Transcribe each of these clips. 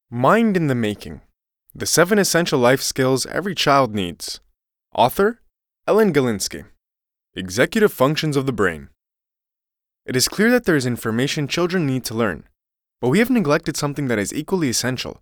Mind in the Making: The 7 Essential Life Skills Every Child Needs. Author: Ellen Galinsky. Executive Functions of the Brain. It is clear that there is information children need to learn, but we have neglected something that is equally essential.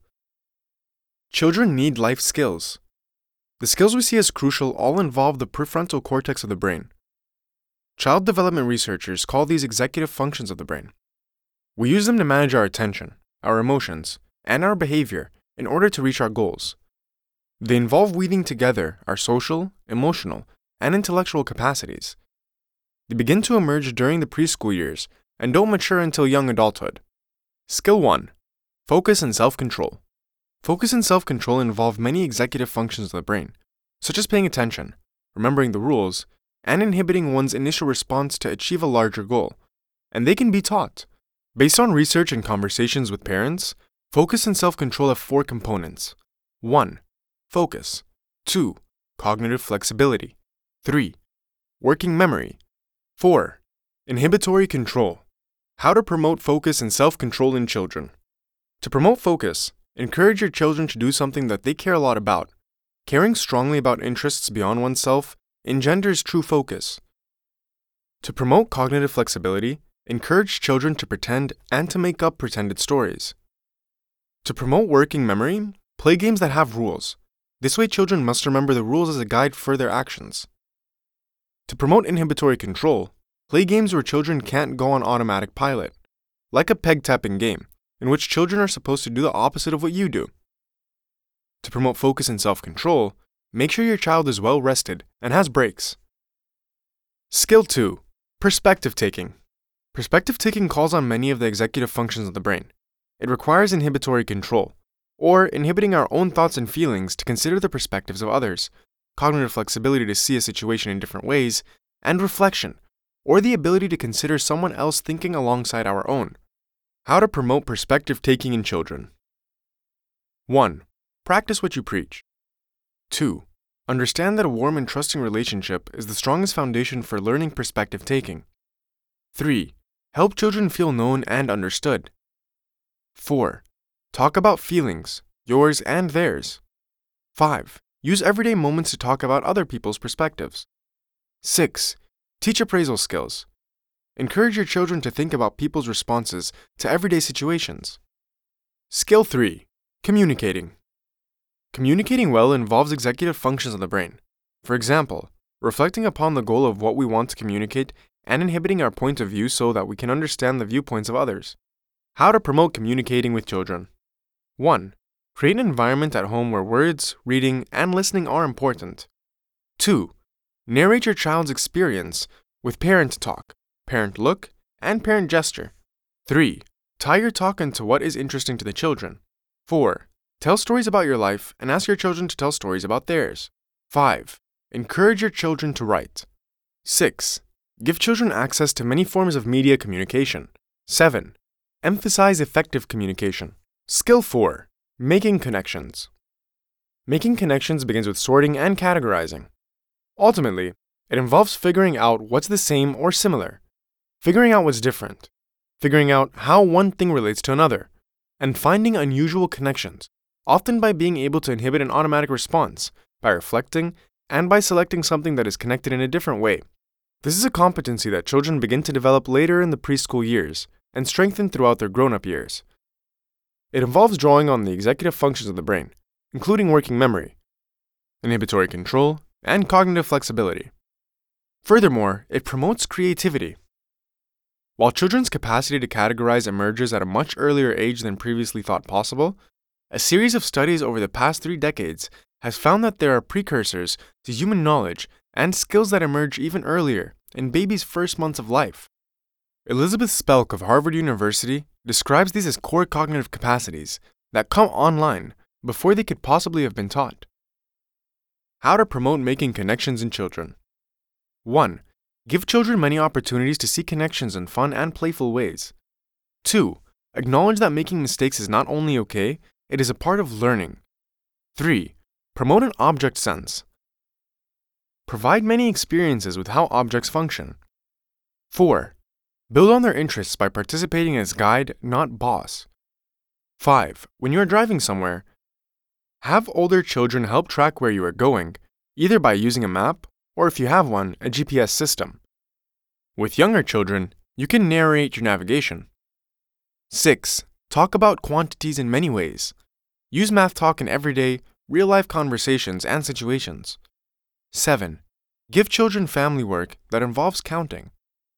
Children need life skills. The skills we see as crucial all involve the prefrontal cortex of the brain. Child development researchers call these executive functions of the brain. We use them to manage our attention, our emotions, and our behavior in order to reach our goals. They involve weaving together our social, emotional, and intellectual capacities. They begin to emerge during the preschool years and don't mature until young adulthood. Skill 1. Focus and self-control. Focus and self-control involve many executive functions of the brain, such as paying attention, remembering the rules, and inhibiting one's initial response to achieve a larger goal. And they can be taught. Based on research and conversations with parents, focus and self-control have 4 components. 1. Focus. 2. Cognitive flexibility. 3. Working memory. 4. Inhibitory control. How to promote focus and self-control in children. To promote focus, encourage your children to do something that they care a lot about. Caring strongly about interests beyond oneself engenders true focus. To promote cognitive flexibility, encourage children to pretend and to make up pretended stories. To promote working memory, play games that have rules. This way children must remember the rules as a guide for their actions. To promote inhibitory control, play games where children can't go on automatic pilot, like a peg-tapping game, in which children are supposed to do the opposite of what you do. To promote focus and self-control, make sure your child is well rested and has breaks. Skill 2. Perspective taking. Perspective taking calls on many of the executive functions of the brain. It requires inhibitory control, or inhibiting our own thoughts and feelings to consider the perspectives of others, cognitive flexibility to see a situation in different ways, and reflection, or the ability to consider someone else thinking alongside our own. How to promote perspective taking in children. 1. Practice what you preach. 2. Understand that a warm and trusting relationship is the strongest foundation for learning perspective taking. 3. Help children feel known and understood. 4. Talk about feelings, yours and theirs. 5. Use everyday moments to talk about other people's perspectives. 6. Teach appraisal skills. Encourage your children to think about people's responses to everyday situations. Skill 3. Communicating. Communicating well involves executive functions of the brain. For example, reflecting upon the goal of what we want to communicate and inhibiting our point of view so that we can understand the viewpoints of others. How to promote communicating with children. 1. Create an environment at home where words, reading, and listening are important. 2. Narrate your child's experience with parent talk, parent look, and parent gesture. 3. Tie your talk into what is interesting to the children. 4. Tell stories about your life and ask your children to tell stories about theirs. 5. Encourage your children to write. 6. Give children access to many forms of media communication. 7. Emphasize effective communication. Skill 4. Making connections. Making connections begins with sorting and categorizing. Ultimately, it involves figuring out what's the same or similar, figuring out what's different, figuring out how one thing relates to another, and finding unusual connections, often by being able to inhibit an automatic response, by reflecting, and by selecting something that is connected in a different way. This is a competency that children begin to develop later in the preschool years and strengthen throughout their grown-up years. It involves drawing on the executive functions of the brain, including working memory, inhibitory control, and cognitive flexibility. Furthermore, it promotes creativity. While children's capacity to categorize emerges at a much earlier age than previously thought possible, a series of studies over the past 3 decades has found that there are precursors to human knowledge and skills that emerge even earlier in babies' first months of life. Elizabeth Spelk of Harvard University describes these as core cognitive capacities that come online before they could possibly have been taught. How to promote making connections in children. 1. Give children many opportunities to see connections in fun and playful ways. 2. Acknowledge that making mistakes is not only okay, it is a part of learning. 3. Promote an object sense. Provide many experiences with how objects function. 4. Build on their interests by participating as guide, not boss. 5. When you are driving somewhere, have older children help track where you are going, either by using a map or, if you have one, a GPS system. With younger children, you can narrate your navigation. 6. Talk about quantities in many ways. Use math talk in everyday, real-life conversations and situations. 7. Give children family work that involves counting.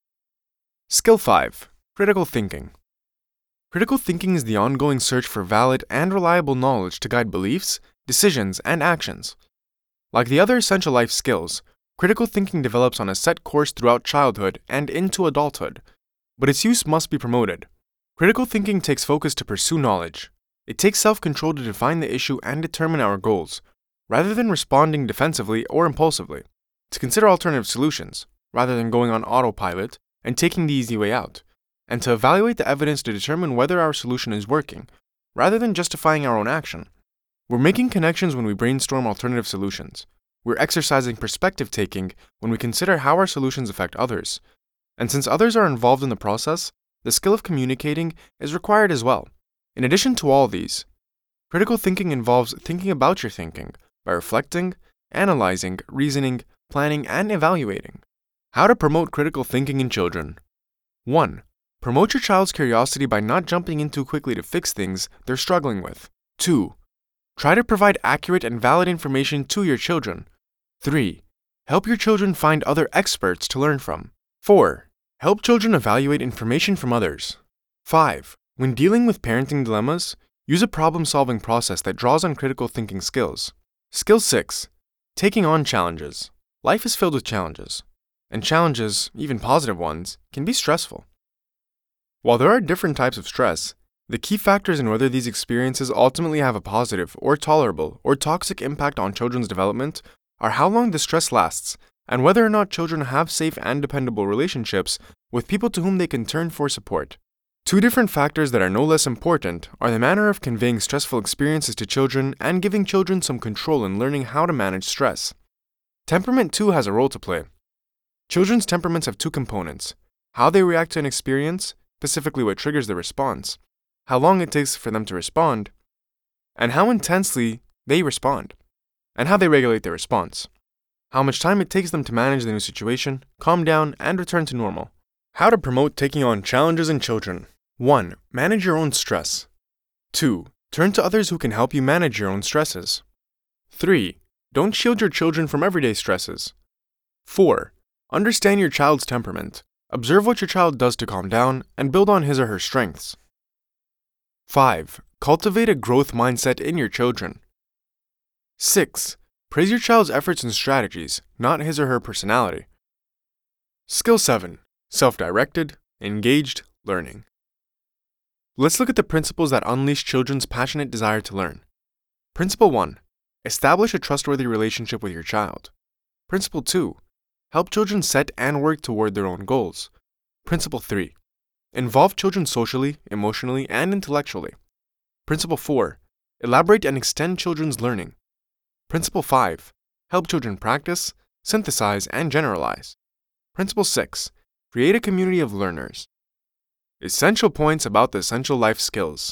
Skill 5. Critical thinking. Critical thinking is the ongoing search for valid and reliable knowledge to guide beliefs, decisions, and actions. Like the other essential life skills, critical thinking develops on a set course throughout childhood and into adulthood, but its use must be promoted. Critical thinking takes focus to pursue knowledge. It takes self-control to define the issue and determine our goals, rather than responding defensively or impulsively. To consider alternative solutions, rather than going on autopilot and taking the easy way out, and to evaluate the evidence to determine whether our solution is working, rather than justifying our own action. We're making connections when we brainstorm alternative solutions. We're exercising perspective-taking when we consider how our solutions affect others. And since others are involved in the process, the skill of communicating is required as well. In addition to all these, critical thinking involves thinking about your thinking by reflecting, analyzing, reasoning, planning, and evaluating. How to promote critical thinking in children. 1. Promote your child's curiosity by not jumping in too quickly to fix things they're struggling with. 2. Try to provide accurate and valid information to your children. 3. Help your children find other experts to learn from. 4. Help children evaluate information from others. 5. When dealing with parenting dilemmas, use a problem-solving process that draws on critical thinking skills. Skill 6. Taking on challenges. Life is filled with challenges, and challenges, even positive ones, can be stressful. While there are different types of stress, the key factors in whether these experiences ultimately have a positive or tolerable or toxic impact on children's development are how long the stress lasts and whether or not children have safe and dependable relationships with people to whom they can turn for support. Two different factors that are no less important are the manner of conveying stressful experiences to children and giving children some control in learning how to manage stress. Temperament too has a role to play. Children's temperaments have two components: how they react to an experience, specifically what triggers the response, how long it takes for them to respond, and how intensely they respond, and how they regulate their response, how much time it takes them to manage the new situation, calm down, and return to normal. How to promote taking on challenges in children. 1. Manage your own stress. 2. Turn to others who can help you manage your own stresses. 3. Don't shield your children from everyday stresses. 4. Understand your child's temperament. Observe what your child does to calm down and build on his or her strengths. 5. Cultivate a growth mindset in your children. 6. Praise your child's efforts and strategies, not his or her personality. Skill 7. Self-directed, engaged learning. Let's look at the principles that unleash children's passionate desire to learn. Principle 1. Establish a trustworthy relationship with your child. Principle 2. Help children set and work toward their own goals. Principle 3. Involve children socially, emotionally, and intellectually. Principle 4. Elaborate and extend children's learning. Principle 5. Help children practice, synthesize, and generalize. Principle 6. Create a community of learners. Essential points about the essential life skills.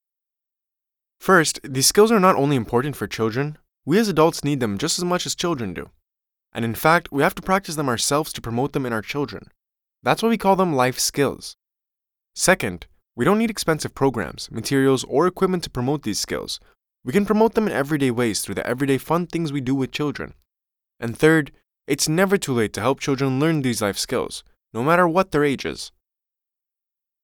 First, these skills are not only important for children, we as adults need them just as much as children do. And in fact, we have to practice them ourselves to promote them in our children. That's why we call them life skills. Second, we don't need expensive programs, materials, or equipment to promote these skills. We can promote them in everyday ways through the everyday fun things we do with children. And third, it's never too late to help children learn these life skills, no matter what their age is.